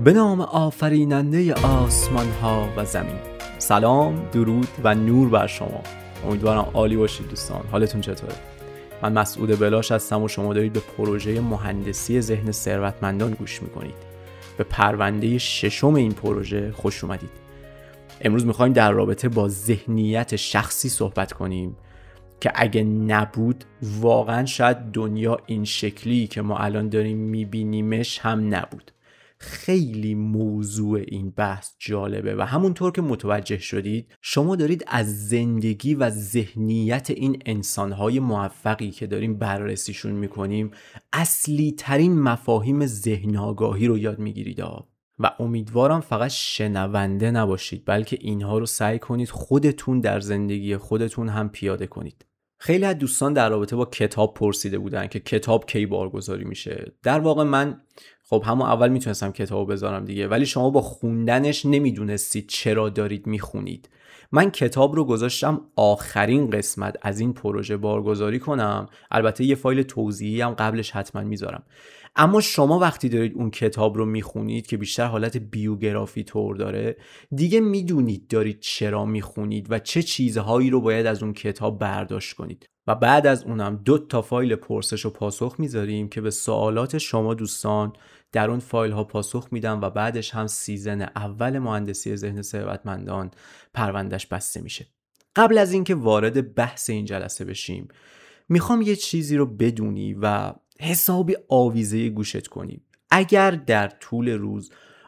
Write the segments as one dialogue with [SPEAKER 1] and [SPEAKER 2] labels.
[SPEAKER 1] به نام آفریننده آسمان ها و زمین. سلام، درود و نور بر شما. امیدوارم عالی باشید دوستان. حالتون چطوره؟ من مسعود بلاش هستم و شما دارید به پروژه مهندسی ذهن ثروتمندان گوش میکنید. به پرونده ششم این پروژه خوش اومدید. امروز میخوایم در رابطه با ذهنیت شخصی صحبت کنیم که اگه نبود واقعا شاید دنیا این شکلی که ما الان داریم میبینیمش هم نبود. خیلی موضوع این بحث جالبه و همونطور که متوجه شدید شما دارید از زندگی و ذهنیت این انسانهای موفقی که داریم بررسیشون میکنیم اصلی ترین مفاهیم ذهن آگاهی رو یاد میگیرید و امیدوارم فقط شنونده نباشید بلکه اینها رو سعی کنید خودتون در زندگی خودتون هم پیاده کنید. خیلی از دوستان در رابطه با کتاب پرسیده بودن که کتاب کی بارگذاری میشه. در واقع من خب همون اول میتونستم کتابو بذارم دیگه، ولی شما با خوندنش نمیدونستید چرا دارید میخونید. من کتاب رو گذاشتم آخرین قسمت از این پروژه بارگذاری کنم. البته یه فایل توضیحی هم قبلش حتما میذارم. اما شما وقتی دارید اون کتاب رو میخونید که بیشتر حالت بیوگرافی طور داره، دیگه میدونید دارید چرا میخونید و چه چیزهایی رو باید از اون کتاب برداشت کنید. و بعد از اونم 2 فایل پرسش و پاسخ میذاریم که به سوالات شما دوستان در اون فایل ها پاسخ میدم و بعدش هم سیزن اول مهندسی ذهن ثروتمندان پروندهش بسته میشه. قبل از اینکه وارد بحث این جلسه بشیم میخوام یه چیزی رو بدونی و حسابی آویزه گوشت کنی. اگر در طول روز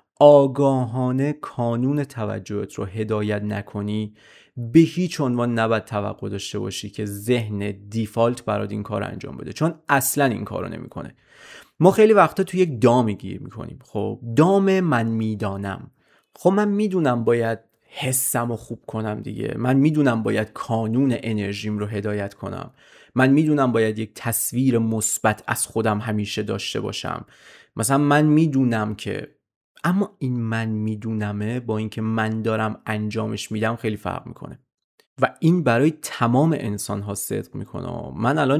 [SPEAKER 1] آگاهانه کانون توجهت رو هدایت نکنی، به هیچ عنوان نباید توقع داشته باشی که ذهن دیفالت برات این کار انجام بده، چون اصلا این کارو نمیکنه. ما خیلی وقتا تو یک دامی گیر میکنیم. خب دام من میدانم. خب من میدونم باید حسم رو خوب کنم دیگه. من میدونم باید کانون انرژیم رو هدایت کنم. من میدونم باید یک تصویر مثبت از خودم همیشه داشته باشم. مثلا من میدونم که، اما این من میدونمه با اینکه من دارم انجامش میدم خیلی فرق میکنه و این برای تمام انسان ها صدق میکنه. من الان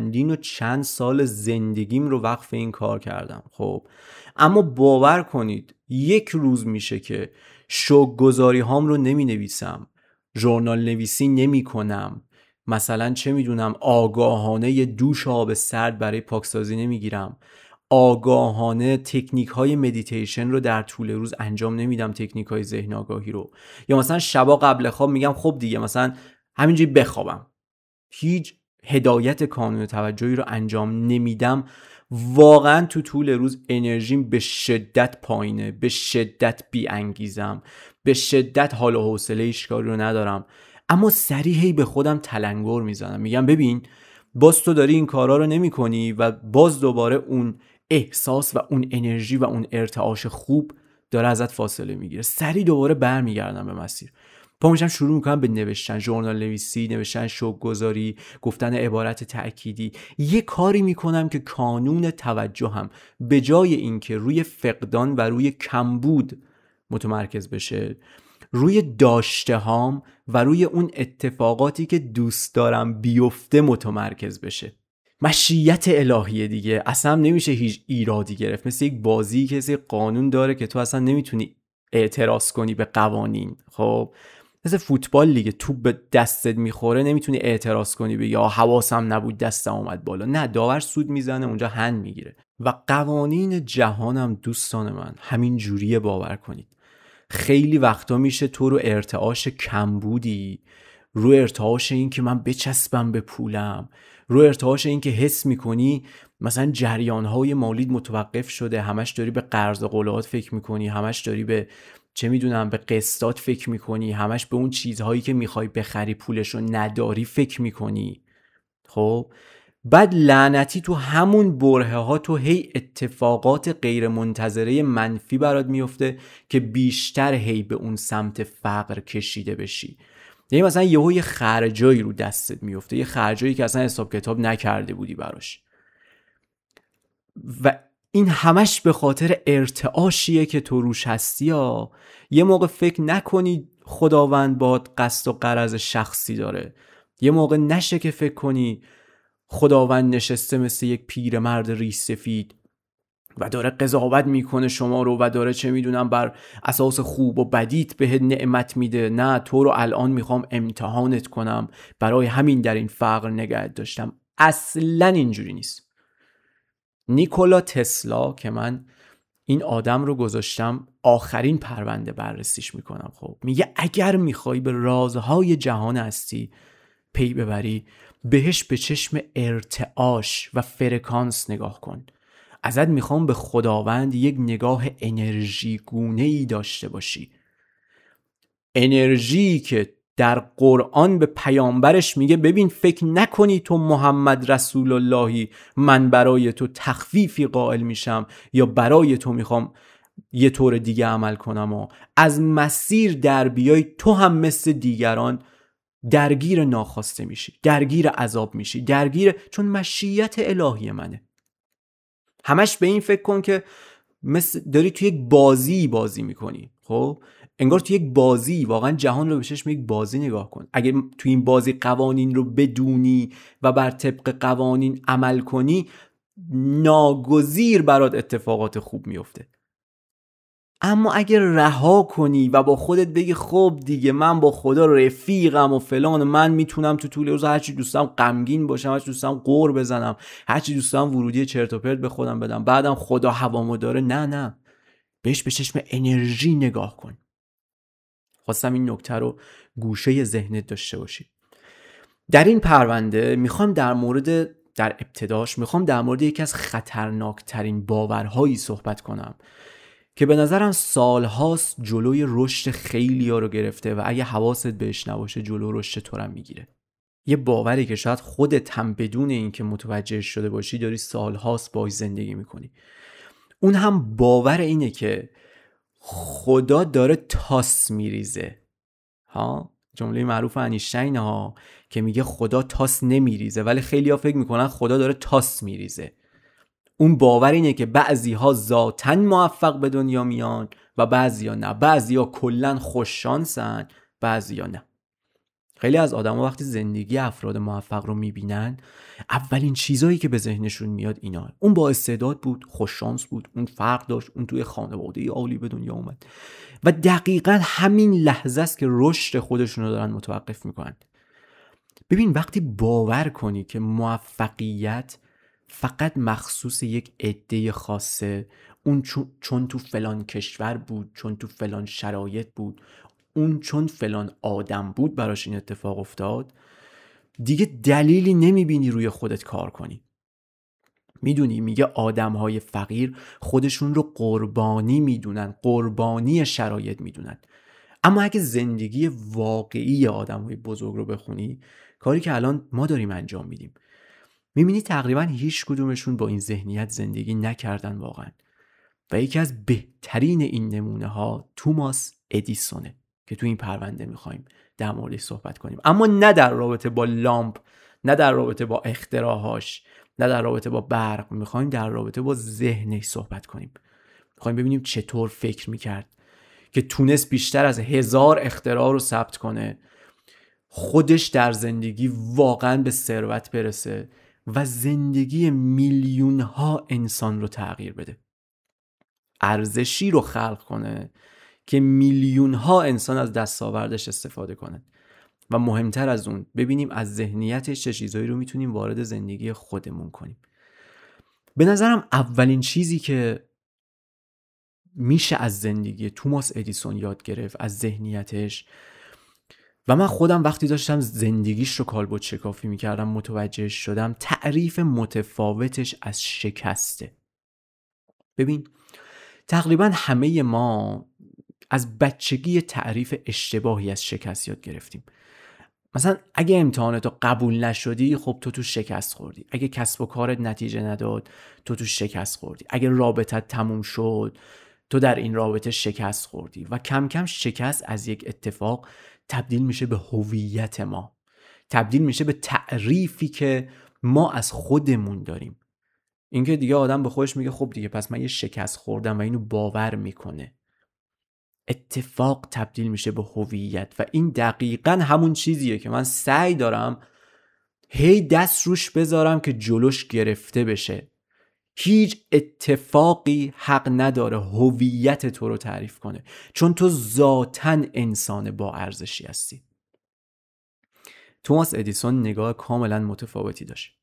[SPEAKER 1] چند سال زندگیم رو وقف این کار کردم. خب اما باور کنید یک روز میشه که شوک‌گذاری هام رو نمی نویسم، ژورنال نویسی نمی کنم، مثلا چه میدونم آگاهانه یه دوش آب سرد برای پاکسازی نمیگیرم، آگاهانه تکنیک های مدیتیشن رو در طول روز انجام نمیدم، تکنیک های ذهن آگاهی رو، یا مثلا شبا قبل خواب میگم خب دیگه مثلا همینجوری بخوابم، هیچ هدایت کانون توجهی رو انجام نمیدم. واقعا تو طول روز انرژیم به شدت پایینه، به شدت بی انگیزم، به شدت حال و حوصله اشکاری رو ندارم. اما سریعی به خودم تلنگر میزنم، میگم ببین باز تو داری این کارا رو نمی کنی و باز دوباره اون احساس و اون انرژی و اون ارتعاش خوب داره ازت فاصله میگیره. سریع دوباره برمیگردم به مسیر. پا میشم شروع میکنم به نوشتن، ژورنال نویسی، نوشتن شوک‌گذاری، گفتن عبارت تأکیدی. یه کاری میکنم که کانون توجهم به جای اینکه روی فقدان و روی کمبود متمرکز بشه، روی داشته هام و روی اون اتفاقاتی که دوست دارم بیفته متمرکز بشه. مشیت الهیه دیگه، اصلا نمیشه هیچ ایرادی گرفت. مثل یک بازی که یک قانون داره که تو اصلا نمیتونی اعتراض کنی به قوانین. خب مثل فوتبال دیگه، توپ به دستت میخوره نمیتونی اعتراض کنی به یا حواسم نبود دستم اومد بالا. نه، داور سود میزنه اونجا، هند میگیره. و قوانین جهانم دوستان من همین جوریه، باور کنید. خیلی وقتا میشه تو رو ارتعاش کمبودی، رو ارتعاش این که من بچسبم به پولم، رو ارتعاش این که حس میکنی مثلا جریانهای مالیت متوقف شده، همش داری به قرض و قولات فکر میکنی، همش داری به چه میدونم به قسطات فکر میکنی، همش به اون چیزهایی که میخوای بخری پولشو نداری فکر میکنی. خب بعد لعنتی تو همون برهه ها تو هی اتفاقات غیر منتظره منفی برات میفته که بیشتر هی به اون سمت فقر کشیده بشی. یعنی مثلا یه خرجایی رو دستت میفته، یه خرجایی که اصلا حساب کتاب نکرده بودی براش، و این همش به خاطر ارتعاشیه که تو روش هستی. یا یه موقع فکر نکنی خداوند باد قصد و غرض شخصی داره، یه موقع نشه که فکر کنی خداوند نشسته مثل یک پیرمرد ریش سفید و داره قضاوت میکنه شما رو و داره چه میدونم بر اساس خوب و بدیت بهت نعمت میده. نه، تو رو الان میخوام امتحانت کنم، برای همین در این فقر نگهت داشتم. اصلا اینجوری نیست. نیکولا تسلا که من این آدم رو گذاشتم آخرین پرونده بررسیش میکنم، خب میگه اگر میخوای به رازهای جهان هستی پی ببری، بهش به چشم ارتعاش و فرکانس نگاه کن. ازت میخوام به خداوند یک نگاه انرژی گونه ای داشته باشی. انرژی که در قرآن به پیامبرش میگه ببین فکر نکنی تو محمد رسول اللهی من برای تو تخفیفی قائل میشم یا برای تو میخوام یه طور دیگه عمل کنم و از مسیر در بیای تو هم مثل دیگران درگیر ناخواسته میشی، درگیر عذاب میشی، چون مشیت الهی منه. همش به این فکر کن که مثل داری توی یک بازی میکنی. خب انگار توی یک بازی واقعا جهان رو به چشم یک بازی نگاه کن. اگه توی این بازی قوانین رو بدونی و بر طبق قوانین عمل کنی، ناگزیر برات اتفاقات خوب میفته. اما اگر رها کنی و با خودت بگی خب دیگه من با خدا رفیقم و فلان، من میتونم تو طول روز هرچی دوستم غمگین باشم، هرچی دوستم قور بزنم، هرچی دوستم ورودی چرت و پرت به خودم بدم، بعدم خدا هوامو داره. نه، بهش به چشم انرژی نگاه کن. خواستم این نکته رو گوشه ذهنت داشته باشی. در این پرونده میخوام در ابتداش میخوام در مورد یکی از خطرناکترین باورهایی صحبت کنم که به نظرم سالهاست جلوی رشد خیلی‌ها رو گرفته و اگه حواست بهش نباشه جلو رشد تو رو میگیره. یه باوری که شاید خودت هم بدون اینکه متوجه شده باشی داری سالهاست باهاش زندگی میکنی. اون هم باور اینه که خدا داره تاس میریزه. جمله معروف انیشتین ها که میگه خدا تاس نمیریزه، ولی خیلی‌ها فکر میکنن خدا داره تاس میریزه. اون باور اینه که بعضی‌ها ذاتاً موفق به دنیا میان و بعضی‌ها نه. بعضی‌ها کلاً خوششانسن، بعضی‌ها نه. خیلی از آدم‌ها وقتی زندگی افراد موفق رو میبینن، اولین چیزایی که به ذهنشون میاد اینا: اون با استعداد بود، خوششانس بود، اون فرق داشت، اون توی خانواده عالی به دنیا اومد. و دقیقاً همین لحظه است که رشد خودشون رو دارن متوقف میکنن. ببین وقتی باور کنی که موفقیت فقط مخصوص یک عده خاصه، اون چون تو فلان کشور بود، چون تو فلان شرایط بود، اون چون فلان آدم بود براش این اتفاق افتاد، دیگه دلیلی نمیبینی روی خودت کار کنی. میدونی میگه آدمهای فقیر خودشون رو قربانی میدونن، قربانی شرایط میدونن. اما اگه زندگی واقعی آدمهای بزرگ رو بخونی، کاری که الان ما داریم انجام میدیم، میبینی تقریبا هیچ کدومشون با این ذهنیت زندگی نکردن واقعا. و یکی از بهترین این نمونه ها توماس ادیسونه که تو این پرونده میخوایم در موردش صحبت کنیم. اما نه در رابطه با لامپ، نه در رابطه با اختراعاش، نه در رابطه با برق. میخوایم در رابطه با ذهنش صحبت کنیم. میخوایم ببینیم چطور فکر میکرد که تونست بیشتر از 1000 اختراع رو ثبت کنه، خودش در زندگی واقعا به ثروت برسه و زندگی میلیون ها انسان رو تغییر بده. ارزشی رو خلق کنه که میلیون ها انسان از دستاوردش استفاده کنن. و مهمتر از اون ببینیم از ذهنیتش چه چیزایی رو میتونیم وارد زندگی خودمون کنیم. به نظرم اولین چیزی که میشه از زندگی توماس ادیسون یاد گرفت، از ذهنیتش، و من خودم وقتی داشتم زندگیش رو کالبد شکافی میکردم متوجه شدم، تعریف متفاوتش از شکسته. ببین تقریبا همه ما از بچگی تعریف اشتباهی از شکست یاد گرفتیم. مثلا اگه امتحاناتو قبول نشدی، خب تو شکست خوردی. اگه کسب و کارت نتیجه نداد، تو شکست خوردی. اگه رابطت تموم شد، تو در این رابطه شکست خوردی. و کم کم شکست از یک اتفاق تبدیل میشه به هویت ما، تبدیل میشه به تعریفی که ما از خودمون داریم. اینکه دیگه آدم به خودش میگه خب دیگه پس من یه شکست خوردم و اینو باور میکنه. اتفاق تبدیل میشه به هویت. و این دقیقاً همون چیزیه که من سعی دارم هی دست روش بذارم که جلوش گرفته بشه، هیچ اتفاقی حق نداره هویت تو رو تعریف کنه، چون تو ذاتاً انسان با ارزشی هستی. توماس ادیسون نگاه کاملا متفاوتی داشت.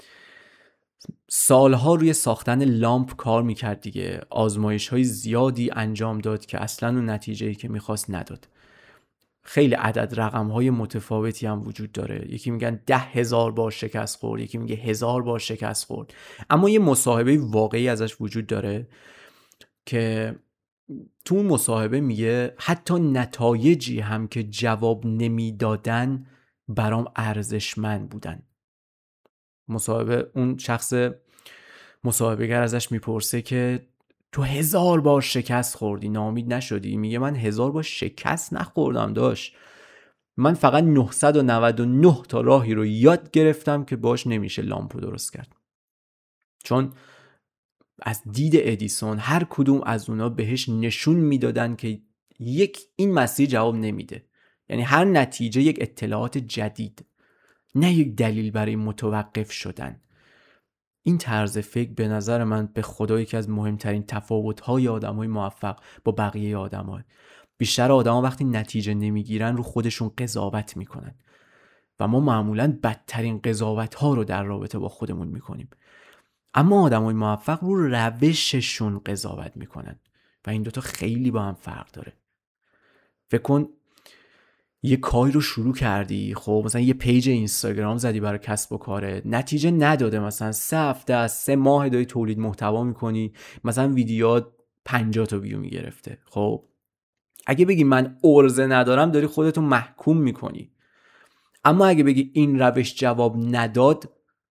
[SPEAKER 1] سالها روی ساختن لامپ کار میکرد دیگه، آزمایش‌های زیادی انجام داد که اصلاً اون نتیجه‌ای که میخواست نداد. خیلی عدد رقم‌های متفاوتی هم وجود داره، یکی میگن 10,000 بار شکست خورد، یکی میگه 1000 بار شکست خورد. اما یه مصاحبه واقعی ازش وجود داره که تو اون مصاحبه میگه حتی نتایجی هم که جواب نمیدادن برام ارزشمند بودن. مصاحبه اون شخص مصاحبه‌گر ازش میپرسه که تو 1000 بار شکست خوردی، ناامید نشدی؟ میگه من 1000 بار شکست نخوردم داشت، من فقط 999 تا راهی رو یاد گرفتم که باش نمیشه لامپو درست کرد. چون از دید ادیسون هر کدوم از اونا بهش نشون میدادن که این مسیر جواب نمیده. یعنی هر نتیجه یک اطلاعات جدید، نه یک دلیل برای متوقف شدن. این طرز فکر به نظر من به خدا یکی از مهمترین تفاوت‌های آدم‌های موفق با بقیه آدم‌ها. بیشتر آدم‌ها وقتی نتیجه نمیگیرن رو خودشون قضاوت میکنن و ما معمولاً بدترین قضاوت‌ها رو در رابطه با خودمون میکنیم. اما آدم‌های موفق رو روششون قضاوت میکنن و این دوتا خیلی با هم فرق داره. فکر کن یه کاری رو شروع کردی، خب مثلا یه پیج اینستاگرام زدی برای کسب و کاره، نتیجه نداده، مثلا 3 هفته 3 ماه داری تولید محتوا میکنی، مثلا ویدیوات 50 تا ویو میگرفته. خب اگه بگی من عرضه ندارم داری خودتو محکوم میکنی. اما اگه بگی این روش جواب نداد،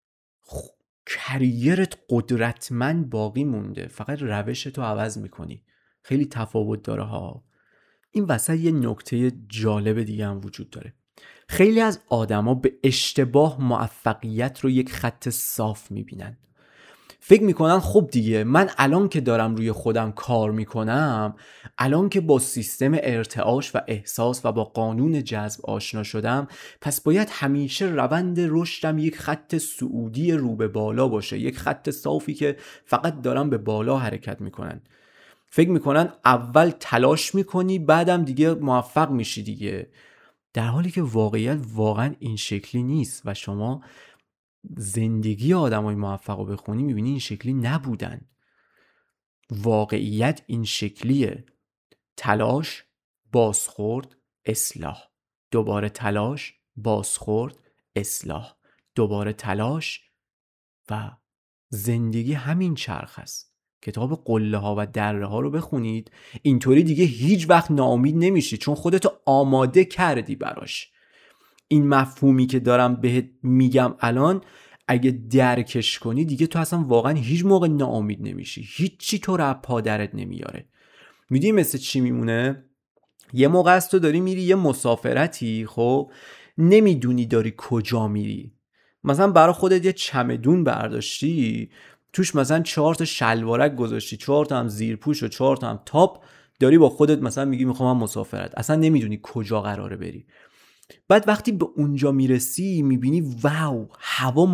[SPEAKER 1] کریرت قدرتمند باقی مونده، فقط روشتو عوض میکنی. خیلی تفاوت داره ها. این وسط یه نکته جالب دیگه هم وجود داره. خیلی از آدما به اشتباه موفقیت رو یک خط صاف میبینن. فکر میکنن خب دیگه من الان که دارم روی خودم کار میکنم، الان که با سیستم ارتعاش و احساس و با قانون جذب آشنا شدم، پس باید همیشه روند رشدم یک خط صعودی رو به بالا باشه، یک خط صافی که فقط دارم به بالا حرکت میکنن. فکر میکنن اول تلاش میکنی بعدم دیگه موفق میشی دیگه، در حالی که واقعیت واقعا این شکلی نیست و شما زندگی آدمای موفق رو بخونی میبینی این شکلی نبودن. واقعیت این شکلیه: تلاش، بازخورد، اصلاح، دوباره تلاش، بازخورد، اصلاح، دوباره تلاش و زندگی همین چرخ است. کتاب قله ها و دره ها رو بخونید، اینطوری دیگه هیچ وقت ناامید نمیشی، چون خودتو آماده کردی براش. این مفهومی که دارم بهت میگم الان اگه درکش کنی دیگه تو اصلا واقعا هیچ موقع ناامید نمیشی، هیچی تو رو پادرت نمیاره. میدونی مثل چی میمونه؟ یه موقع است تو داری میری یه مسافرتی، خب نمیدونی داری کجا میری. مثلا برای خودت یه چمدون برداشتی، توش مثلا 4 تا شلوارک گذاشتی، 4 تا هم زیرپوش و 4 تا هم تاپ، داری با خودت مثلا میگی میخوام مسافرت، اصلا نمیدونی کجا قراره بری. بعد وقتی به اونجا میرسی میبینی واو، هوا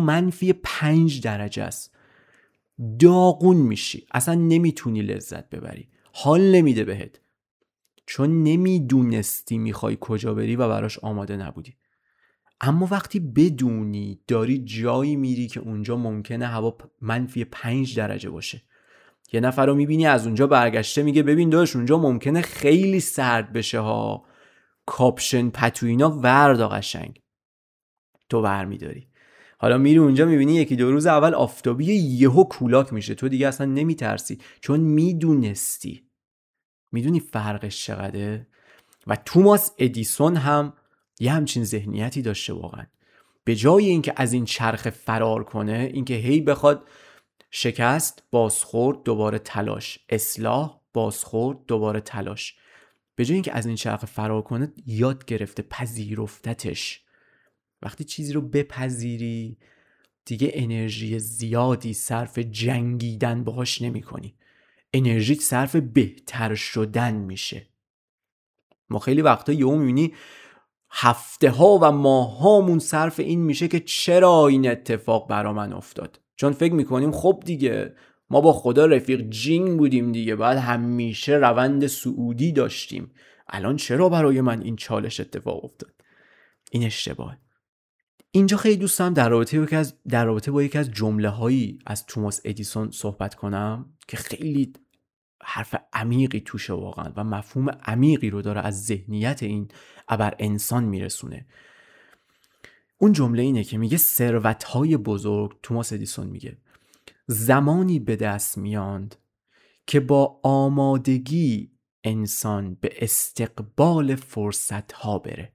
[SPEAKER 1] -5 درجه است، داغون میشی، اصلا نمیتونی لذت ببری، حال نمیده بهت، چون نمیدونستی میخوای کجا بری و براش آماده نبودی. اما وقتی بدونی داری جایی میری که اونجا ممکنه هوا -5 درجه باشه، یه نفر رو میبینی از اونجا برگشته میگه ببین داداش اونجا ممکنه خیلی سرد بشه ها، کاپشن پتوینا وردا قشنگ، تو برمیداری. حالا میری اونجا میبینی 1-2 روز اول آفتابی، یهو کولاک میشه، تو دیگه اصلا نمیترسی چون میدونستی. میدونی فرقش چقدره؟ و توماس ادیسون هم یه همچین ذهنیتی داشته واقعا. به جای اینکه از این چرخ فرار کنه، اینکه هی بخواد شکست، بازخورد، دوباره تلاش، اصلاح، بازخورد، دوباره تلاش، به جای اینکه از این چرخ فرار کنه یاد گرفته پذیرفتتش. وقتی چیزی رو بپذیری دیگه انرژی زیادی صرف جنگیدن باهاش نمی کنی، انرژیت صرف بهتر شدن میشه. ما خیلی وقتا یهو میبینی هفته ها و ماه هامون صرف این میشه که چرا این اتفاق برا من افتاد، چون فکر میکنیم خب دیگه ما با خدا رفیق جین بودیم دیگه، بعد همیشه روند صعودی داشتیم، الان چرا برای من این چالش اتفاق افتاد؟ این اشتباهه. اینجا خیلی دوست دارم در رابطه با یکی از جمله هایی از توماس ادیسون صحبت کنم که خیلی حرف عمیقی توشه واقعا و مفهوم عمیقی رو داره از ذهنیت این ابر انسان میرسونه. اون جمله اینه که میگه ثروت‌های بزرگ، توماس ادیسون میگه، زمانی به دست میاند که با آمادگی انسان به استقبال فرصت‌ها بره.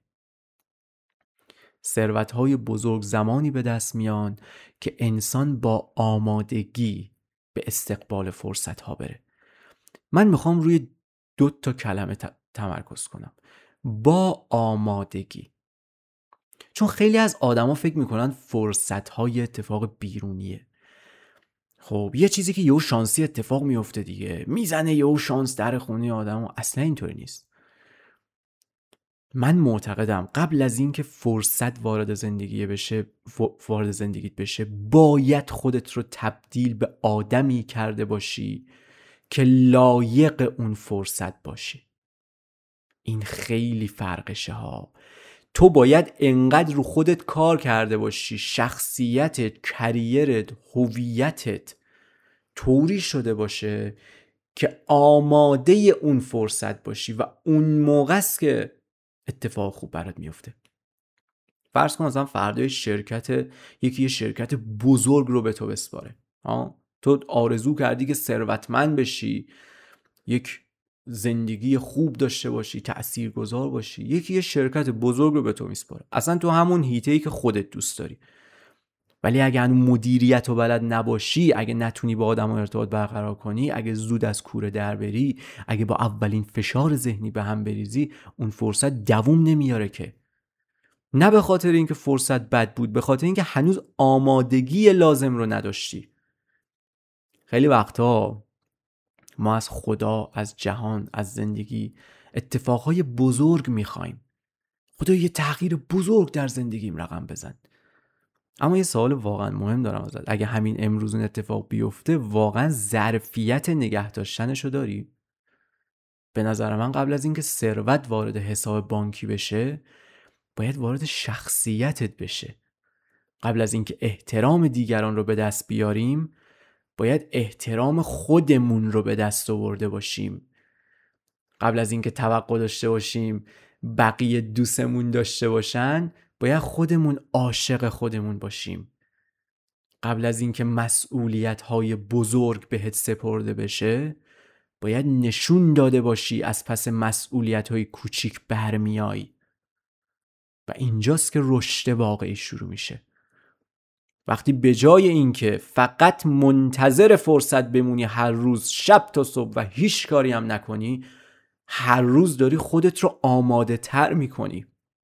[SPEAKER 1] ثروت‌های بزرگ زمانی به دست میان که انسان با آمادگی به استقبال فرصت‌ها بره. من میخوام روی 2 کلمه تمرکز کنم. با آمادگی. چون خیلی از آدما فکر میکنن فرصت‌های اتفاق بیرونیه. خب یه چیزی که یهو شانسی اتفاق میفته دیگه، میزنه یهو شانس در خونه آدمو. اصلا اینطوری نیست. من معتقدم قبل از این که فرصت وارد زندگیت بشه باید خودت رو تبدیل به آدمی کرده باشی که لایق اون فرصت باشی. این خیلی فرقشه ها. تو باید انقدر رو خودت کار کرده باشی، شخصیتت، کریرت، هویتت طوری شده باشه که آماده اون فرصت باشی و اون موقع است که اتفاق خوب برات میفته. فرض کن مثلا فردا یکی شرکت بزرگ رو به تو بسپاره. تو آرزو کردی که ثروتمند بشی، یک زندگی خوب داشته باشی، تأثیرگذار باشی، یه شرکت بزرگ رو به تو میسپاره، اصلا تو همون حیطه‌ای که خودت دوست داری. ولی اگه هنوز مدیریت و بلد نباشی، اگه نتونی با آدم ارتباط برقرار کنی، اگه زود از کوره در بری، اگه با اولین فشار ذهنی به هم بریزی، اون فرصت دووم نمیاره که. نه به خاطر اینکه فرصت بد بود، به خاطر اینکه هنوز آمادگی لازم رو نداشتی. خیلی وقتا ما از خدا، از جهان، از زندگی اتفاقهای بزرگ میخوایم. خدا یه تغییر بزرگ در زندگیم رقم بزن. اما یه سوال واقعا مهم دارم ازت. اگه همین امروز این اتفاق بیفته، واقعا ظرفیت نگه داشتنشو داری؟ به نظر من قبل از اینکه ثروت وارد حساب بانکی بشه، باید وارد شخصیتت بشه. قبل از اینکه احترام دیگران رو به دست بیاریم، باید احترام خودمون رو به دست آورده باشیم. قبل از اینکه توقع داشته باشیم بقیه دوستمون داشته باشن، باید خودمون عاشق خودمون باشیم. قبل از اینکه مسئولیت‌های بزرگ بهت سپرده بشه، باید نشون داده باشی از پس مسئولیت‌های کوچیک برمیای. و اینجاست که رشد واقعی شروع میشه. وقتی به جای اینکه فقط منتظر فرصت بمونی هر روز شب تا صبح و هیچ کاری هم نکنی، هر روز داری خودت رو آماده تر میکنی،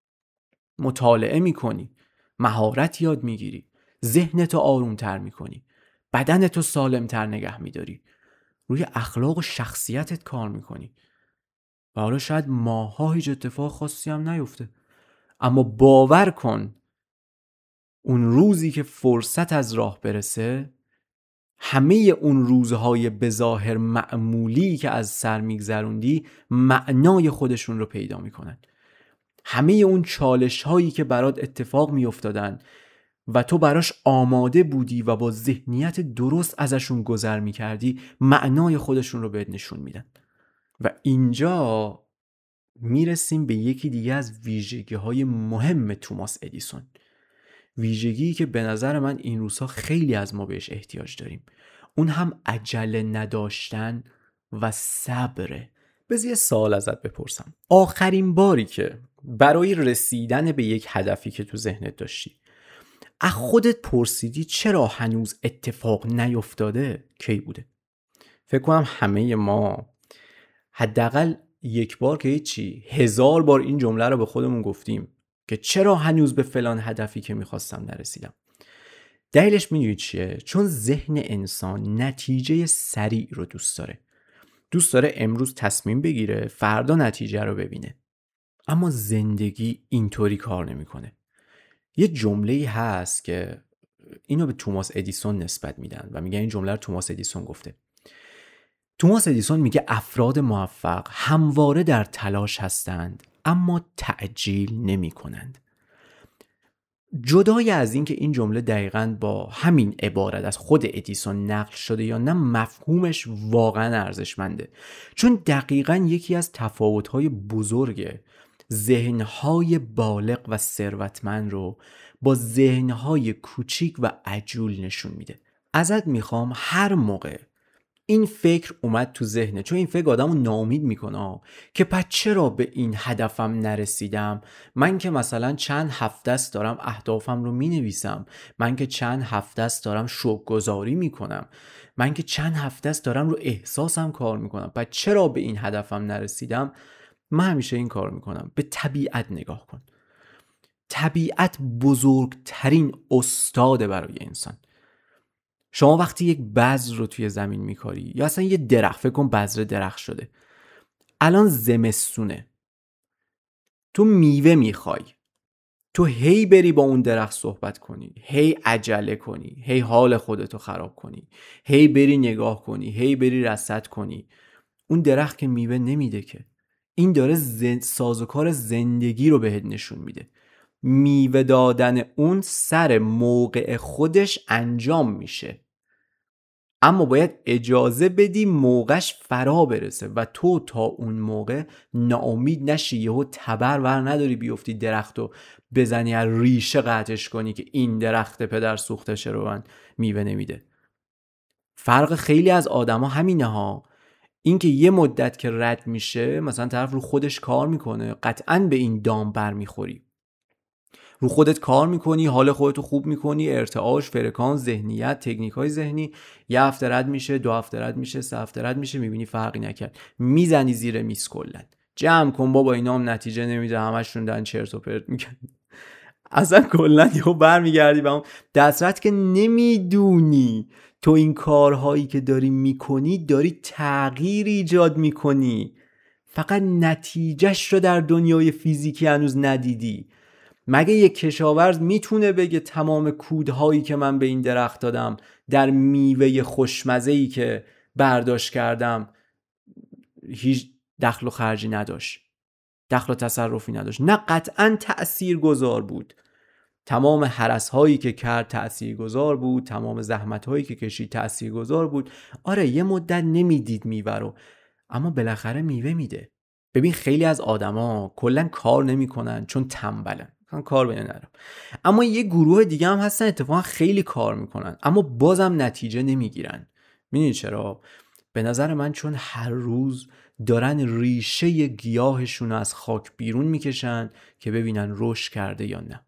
[SPEAKER 1] مطالعه میکنی، مهارت یاد میگیری، ذهنتو آروم تر میکنی، بدنتو سالم تر نگه میداری، روی اخلاق و شخصیتت کار میکنی. و حالا شاید ماها هیچ اتفاق خاصی هم نیفته، اما باور کن اون روزی که فرصت از راه برسه، همه اون روزهای بظاهر معمولی که از سر میگذروندی معنای خودشون رو پیدا میکنن. همه اون چالش هایی که برات اتفاق میافتادن و تو براش آماده بودی و با ذهنیت درست ازشون گذر میکردی، معنای خودشون رو بهت نشون میدن. و اینجا میرسیم به یکی دیگه از ویژگی های مهم توماس ادیسون. ویژگی که به نظر من این روزها خیلی از ما بهش احتیاج داریم. اون هم عجله نداشتن و صبره. بذار یه سوال ازت بپرسم. آخرین باری که برای رسیدن به یک هدفی که تو ذهنت داشتی از خودت پرسیدی چرا هنوز اتفاق نیفتاده، کی بوده؟ فکر کنم همه ما حداقل یک بار که هیچی 1000 بار این جمله رو به خودمون گفتیم که چرا هنوز به فلان هدفی که میخواستم نرسیدم. دلیلش میدونید چیه؟ چون ذهن انسان نتیجه سریع رو دوست داره. دوست داره امروز تصمیم بگیره، فردا نتیجه رو ببینه. اما زندگی اینطوری کار نمیکنه. یه جمله‌ای هست که اینو به توماس ادیسون نسبت میدن و میگن این جمله رو توماس ادیسون گفته. توماس ادیسون میگه افراد موفق همواره در تلاش هستند اما تعجیل نمی کنند. جدای از این که این جمله دقیقاً با همین عبارت از خود ادیسون نقل شده یا نه، مفهومش واقعاً ارزشمنده، چون دقیقاً یکی از تفاوت‌های بزرگ ذهن‌های بالغ و ثروتمند رو با ذهن‌های کوچیک و عجول نشون میده. ازت میخوام هر موقع این فکر اومد تو ذهنه، چون این فکر آدمو ناامید میکنه که پس چرا به این هدفم نرسیدم، من که مثلا چند هفته است دارم اهدافم رو مینویسم، من که چند هفته است دارم شوک‌گذاری میکنم، من که چند هفته است دارم رو احساسم کار میکنم، پس چرا به این هدفم نرسیدم. من همیشه این کار میکنم. به طبیعت نگاه کن. طبیعت بزرگترین استاده برای انسان. شما وقتی یک بذر رو توی زمین میکاری یا اصلا یه درخت، فکر کن بذر درخت شده، الان زمستونه، تو میوه میخوای، تو هی بری با اون درخت صحبت کنی، هی عجله کنی، هی حال خودتو خراب کنی، هی بری نگاه کنی، هی بری رصد کنی، اون درخت که میوه نمیده که. این داره سازوکار زندگی رو بهت نشون میده. میوه دادن اون سر موقع خودش انجام میشه، اما باید اجازه بدی موقعش فرا برسه و تو تا اون موقع ناامید نشی، یهو تبر ور نداری بیفتی درختو بزنی از ریشه قطعش کنی که این درخت پدر سوختشه رو من میوه نمیده. فرق خیلی از آدما همینه ها. این که یه مدت که رد میشه، مثلا طرف رو خودش کار میکنه، قطعاً به این دام بر میخوری، رو خودت کار میکنی، حال خودتو خوب میکنی، ارتعاش، فرکانس، ذهنیت، تکنیکای ذهنی، یه هفته رد میشه، 2 هفته رد میشه، 3 هفته رد میشه، میبینی فرقی نکرد، میزنی زیر میز کلن. جمع کن بابا اینا هم نتیجه نمیده، همشون دارن چرت و پرت میگن. اصلا کلن یهو برمیگردی به اون دسترت که نمیدونی تو این کارهایی که داری میکنی داری تغییر ایجاد میکنی، فقط نتیجهش رو در دنیای فیزیکی هنوز ندیدی. مگه یک کشاورز میتونه بگه تمام کودهایی که من به این درخت دادم در میوه خوشمزه‌ای که برداشت کردم هیچ دخل و خرجی نداشت، دخل و تصرفی نداشت؟ نه، قطعاً تأثیرگذار بود. تمام هرس‌هایی که کرد تأثیرگذار بود، تمام زحمت‌هایی که کشید تأثیرگذار بود. آره یه مدت نمیدید میوه رو، اما بالاخره میوه میده. ببین خیلی از آدما کلا کار نمیکنن چون تنبلن، کار بینه نرم. اما یه گروه دیگه هم هستن اتفاقا خیلی کار میکنن اما بازم نتیجه نمیگیرن. میدونی چرا؟ به نظر من چون هر روز دارن ریشه گیاهشون از خاک بیرون میکشن که ببینن رشد کرده یا نه.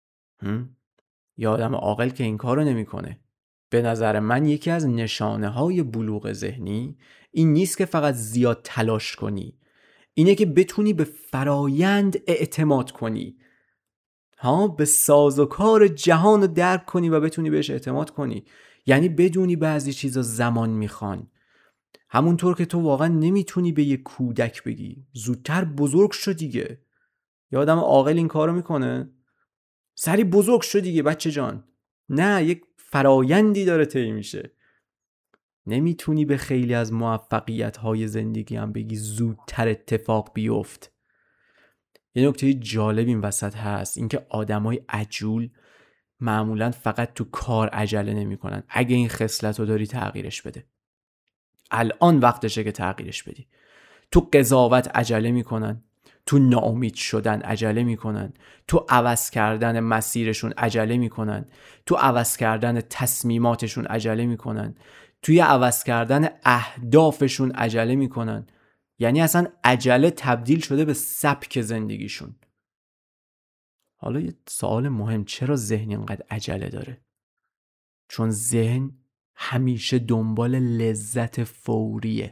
[SPEAKER 1] یه آدم عاقل که این کارو نمیکنه. به نظر من یکی از نشانه های بلوغ ذهنی این نیست که فقط زیاد تلاش کنی، اینه که بتونی به فرایند اعتماد کنی، به سازوکار جهان رو درک کنی و بتونی بهش اعتماد کنی. یعنی بدونی بعضی چیزا زمان میخوان. همونطور که تو واقعا نمیتونی به یک کودک بگی زودتر بزرگ شو دیگه. یه آدم عاقل این کارو میکنه؟ سری بزرگ شو دیگه بچه جان. نه، یک فرایندی داره طی میشه. نمیتونی به خیلی از موفقیت‌های زندگی هم بگی زودتر اتفاق بیفت. یه نکته جالب این وسط هست، اینکه آدمای عجول معمولاً فقط تو کار عجله نمی‌کنن. اگه این خصلت رو داری تغییرش بده. الان وقتشه که تغییرش بدی. تو قضاوت عجله می‌کنن، تو ناامید شدن عجله می‌کنن، تو عوض کردن مسیرشون عجله می‌کنن، تو عوض کردن تصمیماتشون عجله می‌کنن، توی عوض کردن اهدافشون عجله می‌کنن. یعنی اصلا عجله تبدیل شده به سبک زندگیشون. حالا یه سوال مهم، چرا ذهن اینقدر عجله داره؟ چون ذهن همیشه دنبال لذت فوریه.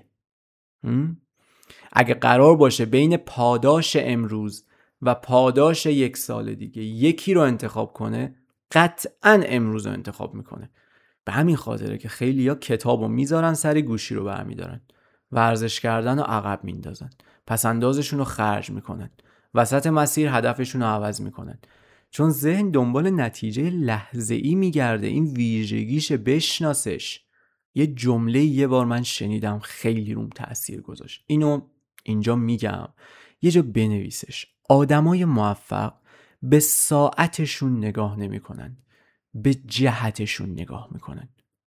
[SPEAKER 1] اگه قرار باشه بین پاداش امروز و پاداش 1 سال دیگه یکی رو انتخاب کنه، قطعاً امروز رو انتخاب میکنه. به همین خاطره که خیلی ها کتابو میذارن سر گوشی رو برمیدارن، ورزش کردن رو عقب میندازن، پس اندازشون رو خرج میکنن، وسط مسیر هدفشون رو عوض میکنن، چون ذهن دنبال نتیجه لحظه‌ای میگرده، این ویژگیشه، بشناسش. یه جمله یه بار من شنیدم خیلی روم تأثیر گذاشت، اینو اینجا میگم، یه جا بنویسش. آدمای موفق به ساعتشون نگاه نمیکنن، به جهتشون نگاه میکنن.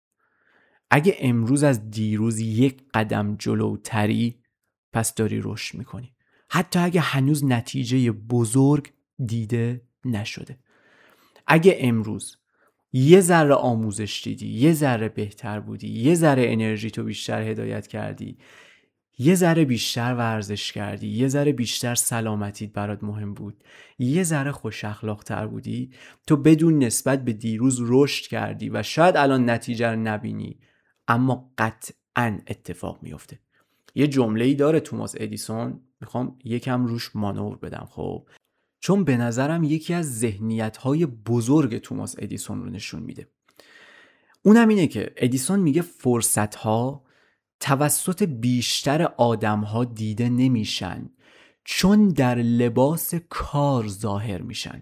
[SPEAKER 1] اگه امروز از دیروز یک قدم جلوتری، پس داری رشد میکنی، حتی اگه هنوز نتیجه بزرگ دیده نشده. اگه امروز یه ذره آموزش دیدی، یه ذره بهتر بودی، یه ذره انرژی تو بیشتر هدایت کردی، یه ذره بیشتر ورزش کردی، یه ذره بیشتر سلامتیت برات مهم بود، یه ذره خوش اخلاق تر بودی، تو بدون نسبت به دیروز رشد کردی و شاید الان نتیجه رو نبینی، اما قطعاً اتفاق میفته. یه جمله‌ای داره توماس ادیسون، میخوام یکم روش مانور بدم، خب، چون به نظرم یکی از ذهنیت‌های بزرگ توماس ادیسون رو نشون میده. اونم اینه که ادیسون میگه فرصت‌ها توسط بیشتر آدم‌ها دیده نمیشن، چون در لباس کار ظاهر میشن.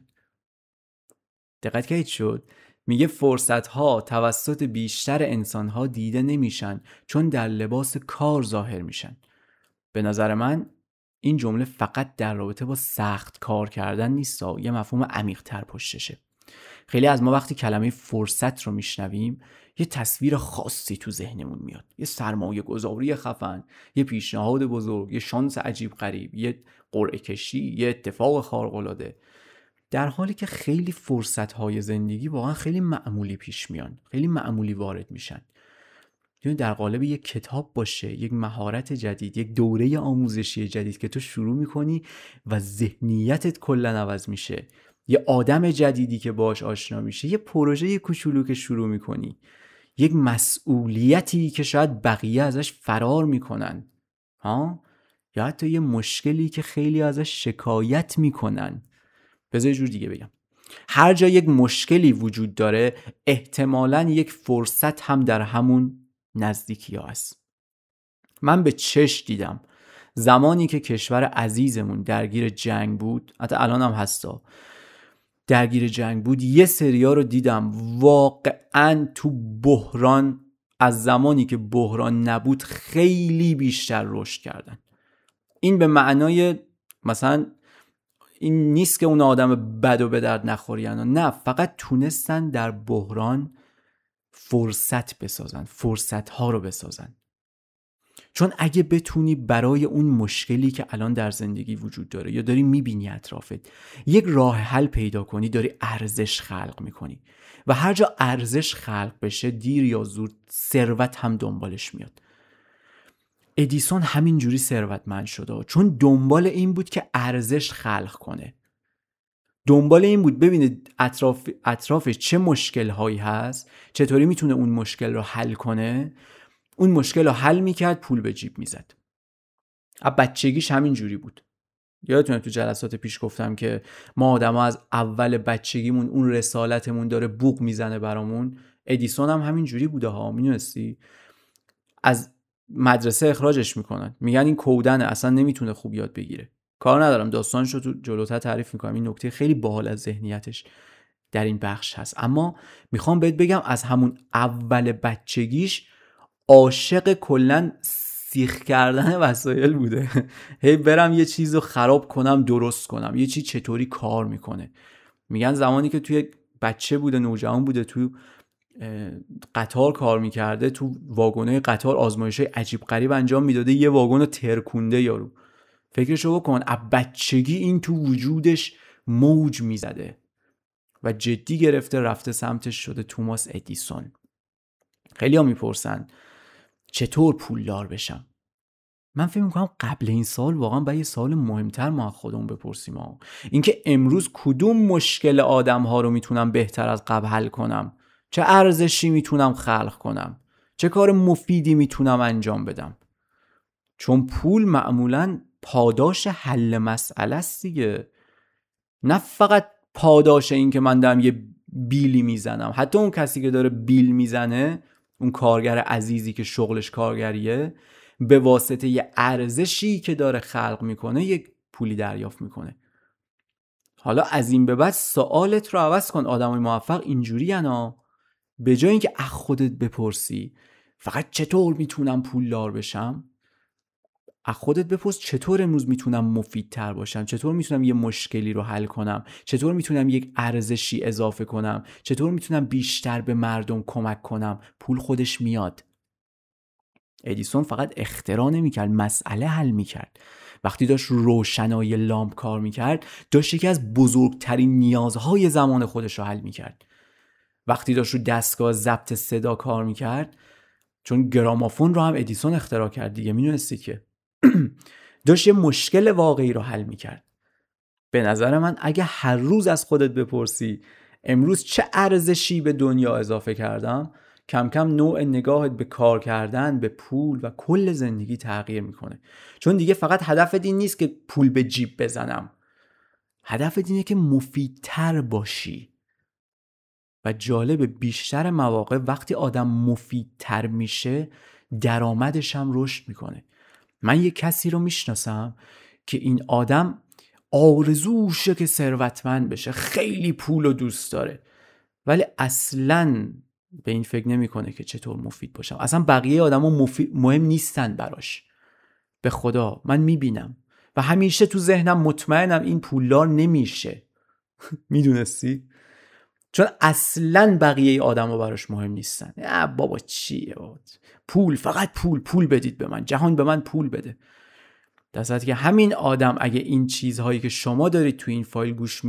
[SPEAKER 1] دقت کردید شد؟ میگه فرصت‌ها توسط بیشتر انسان‌ها دیده نمیشن، چون در لباس کار ظاهر میشن. به نظر من این جمله فقط در رابطه با سخت کار کردن نیست، یه مفهوم عمیق‌تر پشتشه. خیلی از ما وقتی کلمه فرصت رو میشنویم یه تصویر خاصی تو ذهنمون میاد، یه سرمایه گذاری خفن، یه پیشنهاد بزرگ، یه شانس عجیب غریب، یه قرعه کشی، یه اتفاق خارق العاده، در حالی که خیلی فرصت‌های زندگی واقعا خیلی معمولی پیش میان، خیلی معمولی وارد میشن. یعنی در قالب یک کتاب باشه، یک مهارت جدید، یک دوره آموزشی جدید که تو شروع میکنی و ذهنیتت کلا عوض میشه، یه آدم جدیدی که باش آشنا میشه، یه پروژه کوچولو که شروع میکنی، یک مسئولیتی که شاید بقیه ازش فرار میکنن، یا حتی یه مشکلی که خیلی ازش شکایت میکنن. بذار یه جور دیگه بگم، هر جا یک مشکلی وجود داره احتمالاً یک فرصت هم در همون نزدیکی ها هست. من به چشم دیدم زمانی که کشور عزیزمون درگیر جنگ بود، حتی الان هم هستا، درگیر جنگ بود، یه سریا رو دیدم واقعاً تو بحران، از زمانی که بحران نبود خیلی بیشتر رشد کردن. این به معنای مثلا این نیست که اون آدم بد و به درد نخورین، نه، فقط تونستن در بحران فرصت بسازن، فرصت ها رو بسازن. چون اگه بتونی برای اون مشکلی که الان در زندگی وجود داره یا داری میبینی اطرافت یک راه حل پیدا کنی، داری ارزش خلق میکنی و هر جا ارزش خلق بشه دیر یا زود ثروت هم دنبالش میاد. ادیسون همین جوری ثروتمند شده چون دنبال این بود که ارزش خلق کنه، دنبال این بود ببینه اطرافش چه مشکل هایی هست، چطوری میتونه اون مشکل رو حل کنه، اون مشکل رو حل میکرد، پول به جیب میزد. از بچگیش همین جوری بود. یادتونه تو جلسات پیش گفتم که ما آدما از اول بچگیمون اون رسالتمون داره بوق میزنه برامون. ادیسون هم همین جوری بوده ها، میدونستی؟ از مدرسه اخراجش میکنن، میگن این کودنه، اصلا نمیتونه خوب یاد بگیره. کار ندارم داستانشو تو جلوتر تعریف میکنم، این نکته خیلی باحال از ذهنیتش در این بخش هست. اما میخوام بهت بگم از همون اول بچگیش عاشق کلن سیخ کردن وسایل بوده. هی برم یه چیزو خراب کنم، درست کنم، یه چیز چطوری کار میکنه. میگن زمانی که توی بچه بوده، نوجوان بوده، تو قطار کار میکرده، تو واگن‌های قطار آزمایش‌های عجیب غریب انجام میداده، یه واگن رو ترکونده یارو. فکرشو بکن، از بچگی این تو وجودش موج میزده و جدی گرفته رفته سمتش شده توماس ادیسون. خیلی ها میپرسن چطور پولدار بشم. من فکر میکنم قبل این سال واقعا باید یه سال مهمتر ما خودمون بپرسیم اینکه امروز کدوم مشکل آدم ها رو میتونم بهتر از قبل حل کنم، چه ارزشی میتونم خلق کنم، چه کار مفیدی میتونم انجام بدم. چون پول معمولاً پاداش حل مسئله است دیگه، نه فقط پاداش این که من دارم یه بیلی میزنم. حتی اون کسی که داره بیل میزنه، اون کارگر عزیزی که شغلش کارگریه، به واسطه یه ارزشی که داره خلق میکنه یک پولی دریافت میکنه. حالا از این به بعد سوالت رو عوض کن. آدمای موفق اینجوری هن، به جای اینکه از خودت بپرسی فقط چطور میتونم پولدار بشم، از خودت بپرس چطور امروز میتونم مفیدتر باشم، چطور میتونم یه مشکلی رو حل کنم، چطور میتونم یک ارزشی اضافه کنم، چطور میتونم بیشتر به مردم کمک کنم. پول خودش میاد. ادیسون فقط اختراع نمیکرد، مسئله حل میکرد. وقتی داشت روشنایی لامپ کار میکرد، داشت یکی از بزرگترین نیازهای زمان خودش رو حل میکرد. وقتی داشت رو دستگاه ضبط صدا کار میکرد، چون گرامافون رو هم ادیسون اختراع کرد دیگه، میدونستی که داشت یه مشکل واقعی رو حل میکرد. به نظر من اگه هر روز از خودت بپرسی امروز چه ارزشی به دنیا اضافه کردم، کم کم نوع نگاهت به کار کردن، به پول و کل زندگی تغییر میکنه. چون دیگه فقط هدفت این نیست که پول به جیب بزنم، هدفت اینه که مفیدتر باشی. و جالب، بیشتر مواقع وقتی آدم مفیدتر میشه درآمدش هم رشد میکنه. من یه کسی رو میشناسم که این آدم آرزوشه که ثروتمند بشه، خیلی پول و دوست داره، ولی اصلاً به این فکر نمیکنه که چطور مفید باشم. اصلا بقیه آدما مهم نیستن براش. به خدا من میبینم و همیشه تو ذهنم مطمئنم این پولدار نمیشه. میدونستی؟ چون اصلاً بقیه آدما براش مهم نیستن. بابا چیه بابا؟ پول، فقط پول بدید به من، جهان به من پول بده. در صورتی که همین آدم اگه این چیزهایی که شما دارید تو این فایل گوش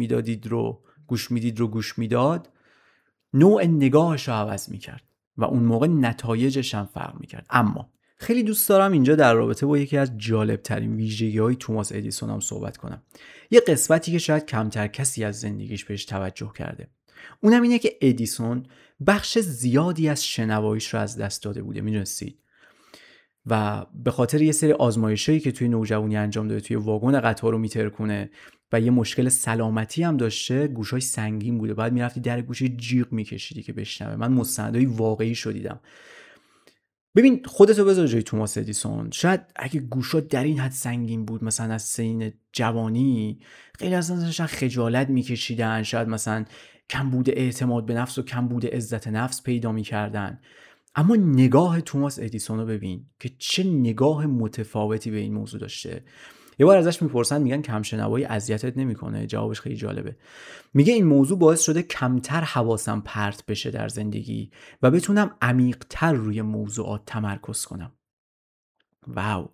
[SPEAKER 1] میداد، نوع نگاهش رو عوض میکرد و اون موقع نتایجش هم فرق میکرد. اما خیلی دوست دارم اینجا در رابطه با یکی از جالبترین ویژگی‌های توماس ادیسون هم صحبت کنم. یه قسمتی که شاید کمتر کسی از زندگیش بهش توجه کرده. اونم اینه که ادیسون بخش زیادی از شنواییش رو از دست داده بوده، میدونستید؟ و به خاطر یه سری آزمایشایی که توی نوجوانی انجام داده، توی واگن قطار رو میترکونه و یه مشکل سلامتی هم داشته، گوشای سنگین بوده، بعد میرفتی در گوشه جیغ میکشیدی که بشنوه. من مستندای واقعی شو دیدم. ببین خودتو بذار جای توماس ادیسون. شاید اگه گوشا در این حد سنگین بود، مثلا از سن جوانی خیلی اصلا خجالت میکشیدن، شاید مثلا کم بوده اعتماد به نفس و کم بوده عزت نفس پیدا میکردن. اما نگاه توماس ادیسون رو ببین که چه نگاه متفاوتی به این موضوع داشته. یه بار ازش میپرسن، میگن کمشنوایی اذیتت نمیکنه؟ جوابش خیلی جالبه. میگه این موضوع باعث شده کمتر حواسم پرت بشه در زندگی و بتونم عمیق‌تر روی موضوعات تمرکز کنم. واو.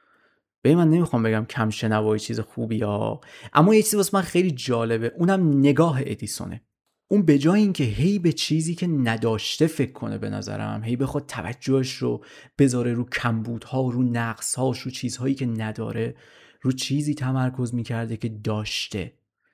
[SPEAKER 1] به من نمیخوام بگم کمشنوایی چیز خوبی ها، اما یه چیزی واسه من خیلی جالبه، اونم نگاه ادیسونه. اون به جای اینکه هی به چیزی که نداشته فکر کنه، به نظرم هی بخواد توجهش رو بذاره رو کمبودها، رو نقص‌هاش، رو چیزهایی که نداره، رو چیزی تمرکز میکرده که داشته.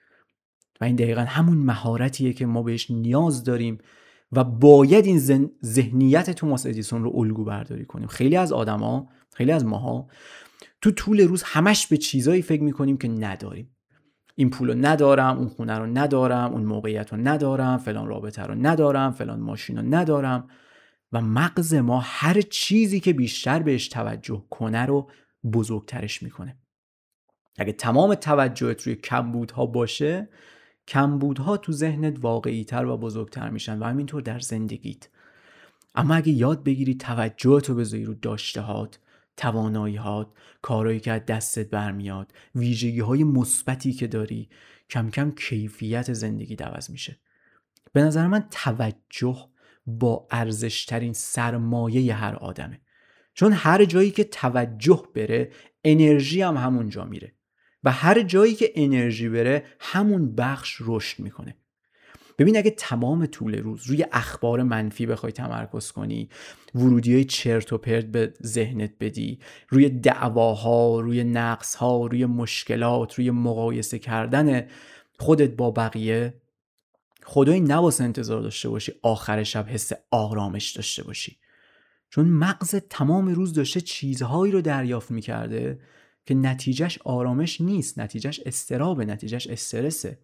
[SPEAKER 1] و این دقیقا همون مهارتیه که ما بهش نیاز داریم و باید این ذهنیت توماس ادیسون رو الگو برداری کنیم. خیلی از آدما، خیلی از ماها تو طول روز همش به چیزایی فکر میکنیم که نداریم. این پولو ندارم، اون خونه رو ندارم، اون موقعیت رو ندارم، فلان رابطه رو ندارم، فلان ماشین رو ندارم. و مغز ما هر چیزی که بیشتر بهش توجه کنه رو بزرگترش میکنه. اگه تمام توجهت روی کمبودها باشه، کمبودها تو ذهنت واقعی‌تر و بزرگتر میشن و همینطور در زندگیت. اما اگه یاد بگیری توجهتو بذاری رو داشته‌هات، توانایی‌هات، کارهایی که از دستت برمیاد، ویژگی‌های مثبتی که داری، کم کم کیفیت زندگی عوض میشه. به نظر من توجه با ارزش‌ترین سرمایه هر آدمه. چون هر جایی که توجه بره، انرژی هم همونجا میره و هر جایی که انرژی بره، همون بخش رشد میکنه. ببین اگه تمام طول روز روی اخبار منفی بخوای تمرکز کنی، ورودیای چرت و پرت به ذهنت بدی، روی دعواها، روی نقصها، روی مشکلات، روی مقایسه کردن خودت با بقیه، خدایی نواسه انتظار داشته باشی آخر شب حس آرامش داشته باشی. چون مغز تمام روز داشته چیزهایی رو دریافت میکرده که نتیجهش آرامش نیست، نتیجهش اضطرابه، نتیجهش استرسه.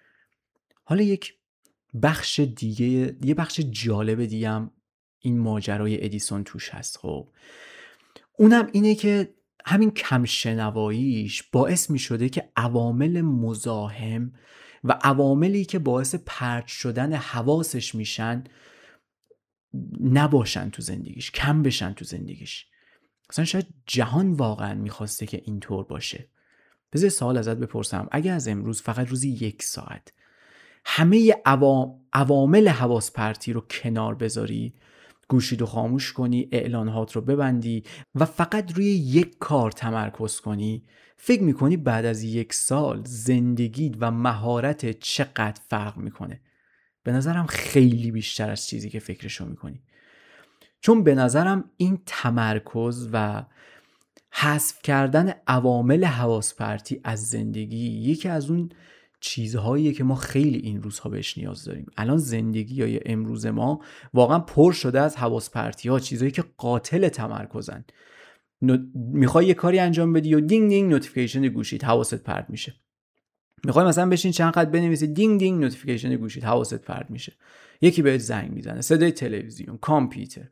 [SPEAKER 1] حالا یک بخش دیگه، یه بخش جالب دیگه هم این ماجرای ادیسون توش هست. خب اونم اینه که همین کم شنواییش باعث می شده که عوامل مزاحم و عواملی که باعث پرت شدن حواسش میشن نباشن تو زندگیش، کم بشن تو زندگیش. مثلا شاید جهان واقعا میخواسته که اینطور باشه. بذار سوال ازت بپرسم، اگه از امروز فقط روزی 1 ساعت همه عوامل حواس پرتی رو کنار بذاری، گوشی رو خاموش کنی، اعلانات رو ببندی و فقط روی یک کار تمرکز کنی، فکر میکنی بعد از 1 سال زندگیت و مهارت چقدر فرق میکنه؟ به نظرم خیلی بیشتر از چیزی که فکرشو میکنی. چون به نظرم این تمرکز و حذف کردن عوامل حواس پرتی از زندگی یکی از اون چیزهاییه که ما خیلی این روزها بهش نیاز داریم. الان زندگی های امروز ما واقعا پر شده از حواس پرتی ها، چیزهایی که قاتل تمرکزن. میخوای یه کاری انجام بدی و دینگ دینگ نوتیفیکیشن گوشیت، حواست پرت میشه. میخوای مثلا بشین چند خط بنویسی، دینگ دینگ نوتیفیکیشن گوشیت، حواست پرت میشه. یکی بهت زنگ میزنه، صدای تلویزیون، کامپیوتر.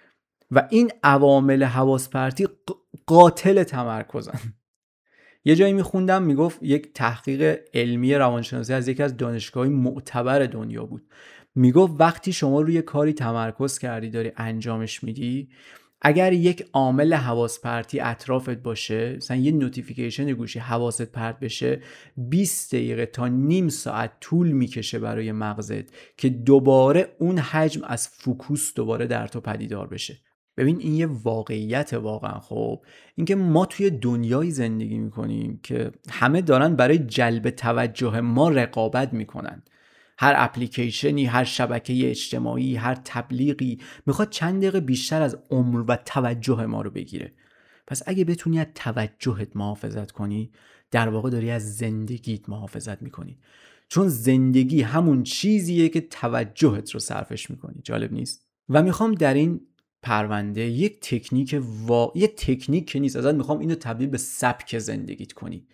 [SPEAKER 1] و این عوامل حواس پرتی قاتل تمرکزن. یه جایی میخوندم میگفت یک تحقیق علمی روانشناسی از یکی از دانشگاه‌های معتبر دنیا بود، میگفت وقتی شما روی کاری تمرکز کردی داری انجامش میدی، اگر یک عامل حواس پرتی اطرافت باشه، مثلا یه نوتیفیکیشن گوشی حواست پرت بشه، 20 دقیقه تا نیم ساعت طول میکشه برای مغزت که دوباره اون حجم از فوکوس دوباره در تو پدیدار بشه. ببین این یه واقعیت واقعا. خب اینکه ما توی دنیای زندگی میکنیم که همه دارن برای جلب توجه ما رقابت میکنن. هر اپلیکیشنی، هر شبکه اجتماعی، هر تبلیغی میخواد چند دقیقه بیشتر از عمر و توجه ما رو بگیره. پس اگه بتونی از توجهت محافظت کنی، در واقع داری از زندگیت محافظت میکنی. چون زندگی همون چیزیه که توجهت رو صرفش میکنی. جالب نیست؟ و میخوام در این پرونده یک تکنیک یه تکنیک که نیست، ازت میخوام اینو تبدیل به سبک زندگیت کنی.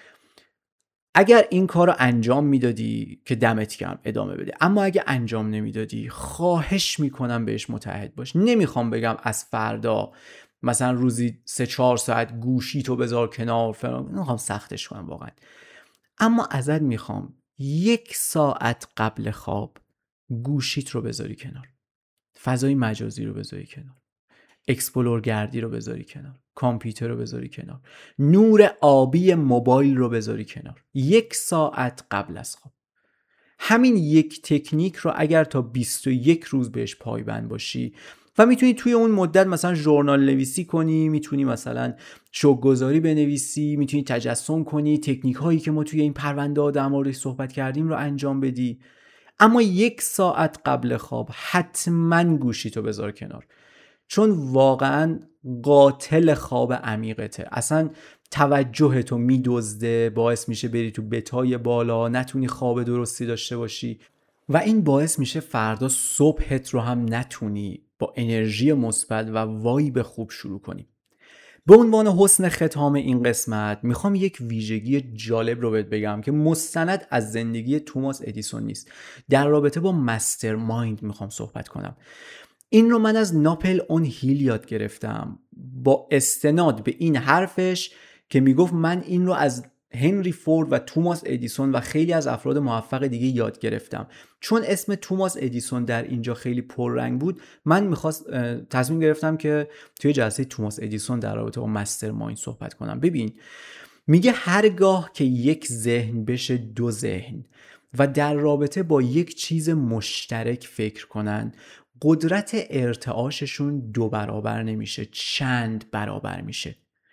[SPEAKER 1] اگر این کار رو انجام میدادی که دمت گرم، ادامه بده. اما اگه انجام نمیدادی، خواهش میکنم بهش متحد باش. نمیخوام بگم از فردا مثلا روزی 3-4 ساعت گوشی تو بذار کنار فلان، نمیخوام سختش کنم واقعا. اما ازت میخوام 1 ساعت قبل خواب گوشیت رو بذاری کنار، فضای مجازی رو بذاری کنار، اکسپلور گردی رو بذاری کنار، کامپیوتر رو بذاری کنار، نور آبی موبایل رو بذاری کنار. 1 ساعت قبل از خواب. همین یک تکنیک رو اگر تا 21 روز بهش پایبند باشی و میتونی توی اون مدت مثلا ژورنال نویسی کنی، میتونی مثلا شوک‌گذاری بنویسی، میتونی تجسم کنی، تکنیک هایی که ما توی این پرونده ها در موردش صحبت کردیم رو انجام بدی. اما 1 ساعت قبل خواب حتما گوشیتو بذار کنار، چون واقعا قاتل خواب عمیقته. اصلا توجهتو میدزده، باعث میشه بری تو بتای بالا، نتونی خواب درستی داشته باشی و این باعث میشه فردا صبحت رو هم نتونی با انرژی مثبت و وایب خوب شروع کنی. به عنوان حسن ختام این قسمت میخوام یک ویژگی جالب رو بهت بگم که مستند از زندگی توماس ادیسون نیست. در رابطه با مسترمایند میخوام صحبت کنم. این رو من از ناپل اون هیل یاد گرفتم با استناد به این حرفش که میگفت من این رو از هنری فورد و توماس ادیسون و خیلی از افراد موفق دیگه یاد گرفتم. چون اسم توماس ادیسون در اینجا خیلی پررنگ بود، من تصمیم گرفتم که توی جلسه توماس ادیسون در رابطه با مسترمایند صحبت کنم. ببین میگه هرگاه که یک ذهن بشه 2 ذهن و در رابطه با یک چیز مشترک فکر کنن، قدرت ارتعاششون 2 برابر نمیشه، چند برابر میشه.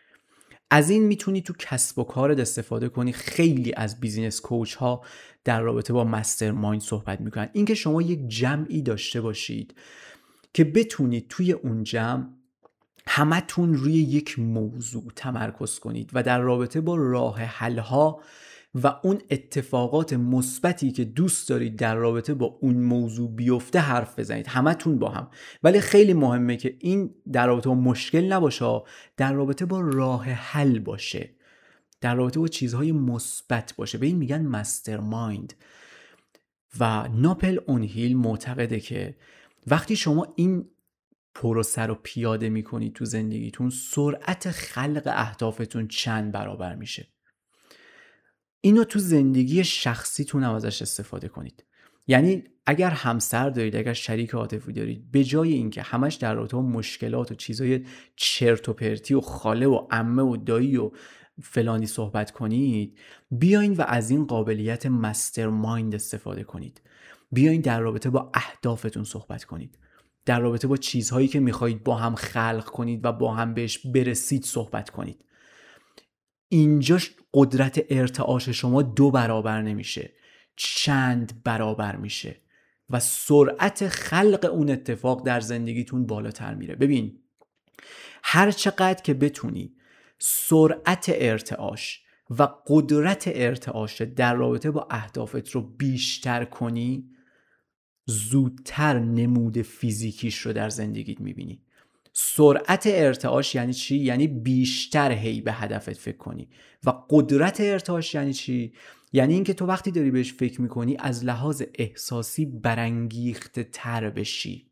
[SPEAKER 1] از این میتونی تو کسب و کارت استفاده کنی. خیلی از بیزینس کوچ ها در رابطه با مسترمایند صحبت میکنن. اینکه شما یک جمعی داشته باشید که بتونید توی اون جمع همتون روی یک موضوع تمرکز کنید و در رابطه با راه حل ها و اون اتفاقات مثبتی که دوست دارید در رابطه با اون موضوع بیفته حرف بزنید، همتون با هم. ولی خیلی مهمه که این در رابطه با مشکل نباشه، در رابطه با راه حل باشه، در رابطه با چیزهای مثبت باشه. به این میگن مسترمایند. و ناپل اون هیل معتقده که وقتی شما این پروسه رو پیاده میکنید تو زندگیتون، سرعت خلق اهدافتون چند برابر میشه. اینو تو زندگی شخصیتون هم ازش استفاده کنید. یعنی اگر همسر دارید، اگر شریک عاطفی دارید، به جای اینکه همش در رابطه با مشکلات و چیزای چرت و پرتی و خاله و عمه و دایی و فلانی صحبت کنید، بیاین و از این قابلیت مسترمایند استفاده کنید. بیاین در رابطه با اهدافتون صحبت کنید، در رابطه با چیزهایی که میخواهید با هم خلق کنید و با هم بهش برسید صحبت کنید. اینجا قدرت ارتعاش شما 2 برابر نمیشه، چند برابر میشه و سرعت خلق اون اتفاق در زندگیتون بالاتر میره. ببین، هر چقدر که بتونی سرعت ارتعاش و قدرت ارتعاش در رابطه با اهدافت رو بیشتر کنی، زودتر نمود فیزیکیش رو در زندگیت میبینی. سرعت ارتعاش یعنی چی؟ یعنی بیشتر هی به هدفت فکر کنی. و قدرت ارتعاش یعنی چی؟ یعنی اینکه تو وقتی داری بهش فکر میکنی از لحاظ احساسی برانگیخته تر بشی،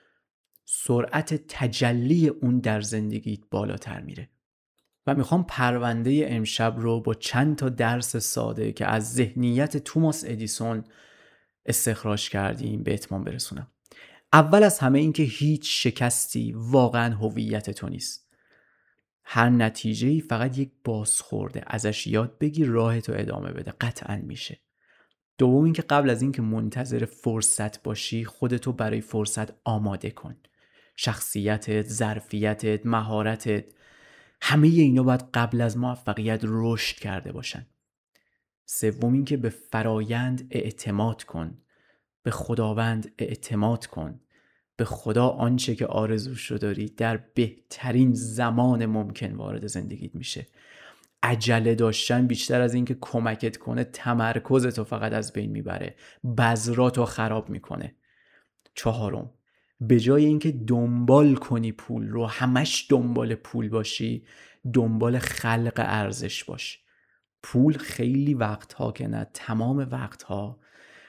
[SPEAKER 1] سرعت تجلی اون در زندگیت بالاتر میره. و میخوام پرونده امشب رو با چند تا درس ساده که از ذهنیت توماس ادیسون استخراج کردیم به اتمام برسونم. اول از همه این که هیچ شکستی واقعا هویت تو نیست. هر نتیجه‌ای فقط یک بازخورده، ازش یاد بگیر، راهتو ادامه بده، قطعا میشه. دوم این که قبل از این که منتظر فرصت باشی، خودتو برای فرصت آماده کن. شخصیتت، ظرفیتت، مهارتت، همه اینا باید قبل از موفقیت رشد کرده باشن. سوم این که به فرایند اعتماد کن، به خداوند اعتماد کن، به خدا آنچه که آرزوش رو داری در بهترین زمان ممکن وارد زندگیت میشه. عجله داشتن بیشتر از این که کمکت کنه تمرکزتو فقط از بین میبره، بذراتو خراب میکنه. چهارم، به جای اینکه دنبال کنی پول رو، همش دنبال پول باشی، دنبال خلق ارزش باش. پول خیلی وقتها که نه تمام وقتها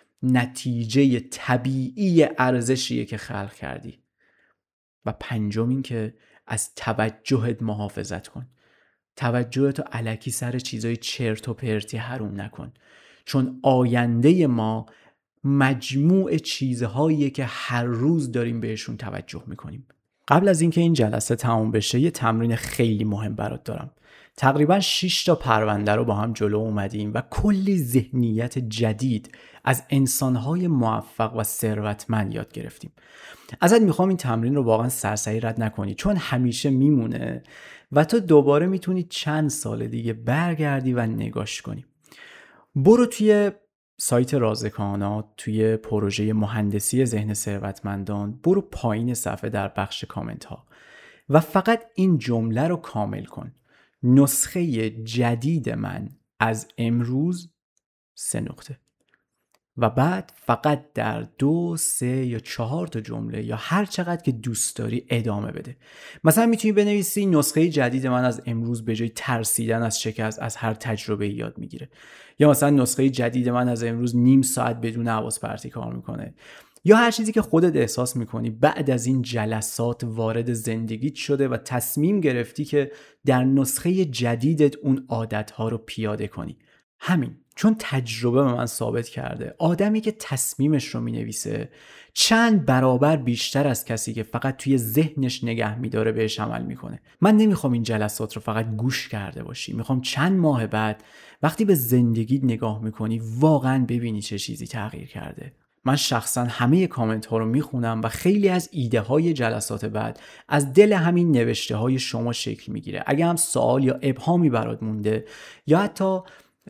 [SPEAKER 1] نتیجه طبیعی ارزشیه که خلق کردی. و پنجم این که از توجهت محافظت کن. توجهتو الکی سر چیزای چرت و پرتی حروم نکن، چون آینده ما مجموع چیزهاییه که هر روز داریم بهشون توجه میکنیم. قبل از اینکه این جلسه تموم بشه یه تمرین خیلی مهم برات دارم. تقریبا 6 تا پرونده رو با هم جلو اومدیم و کلی ذهنیت جدید از انسانهای موفق و ثروتمند یاد گرفتیم. ازت میخوام این تمرین رو واقعا سرسری رد نکنی، چون همیشه میمونه و تو دوباره میتونی چند سال دیگه برگردی و نگاش کنی. برو توی سایت رازکانات، توی پروژه مهندسی ذهن ثروتمندان، برو پایین صفحه در بخش کامنت ها و فقط این جمله رو کامل کن: نسخه جدید من از امروز 3 نقطه. و بعد فقط در 2، 3 یا 4 تا جمله یا هر چقدر که دوست داری ادامه بده. مثلا میتونی بنویسی نسخه جدید من از امروز به جای ترسیدن از شکست از هر تجربه یاد میگیره، یا مثلا نسخه جدید من از امروز نیم ساعت بدون حواس پرتی کار میکنه، یا هر چیزی که خودت احساس میکنی بعد از این جلسات وارد زندگیت شده و تصمیم گرفتی که در نسخه جدیدت اون عادتها رو پیاده کنی. همین. چون تجربه به من ثابت کرده آدمی که تصمیمش رو مینویسه چند برابر بیشتر از کسی که فقط توی ذهنش نگه میداره بهش عمل میکنه. من نمیخوام این جلسات رو فقط گوش کرده باشی، میخوام چند ماه بعد وقتی به زندگیت نگاه میکنی واقعا ببینی چه چیزی تغییر کرده. من شخصا همه کامنت ها رو میخونم و خیلی از ایده های جلسات بعد از دل همین نوشته های شما شکل میگیره. اگه هم سوال یا ابهامی برات مونده یا حتی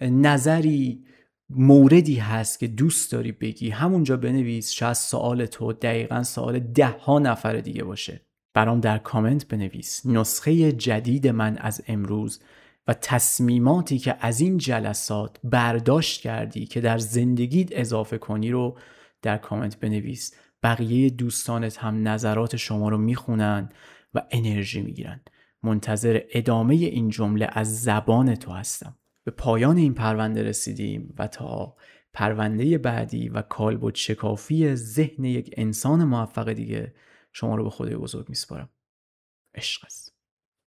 [SPEAKER 1] نظری، موردی هست که دوست داری بگی، همونجا بنویس. شاید سوال تو دقیقاً سوال 10 نفر دیگه باشه. برام در کامنت بنویس نسخه جدید من از امروز و تصمیماتی که از این جلسات برداشت کردی که در زندگیت اضافه کنی رو در کامنت بنویس. بقیه دوستانت هم نظرات شما رو میخونن و انرژی میگیرن. منتظر ادامه این جمله از زبان تو هستم. به پایان این پرونده رسیدیم و تا پرونده بعدی و کالبد شکافی ذهن یک انسان موفق دیگه شما رو به خدای بزرگ میسپارم. عشق است.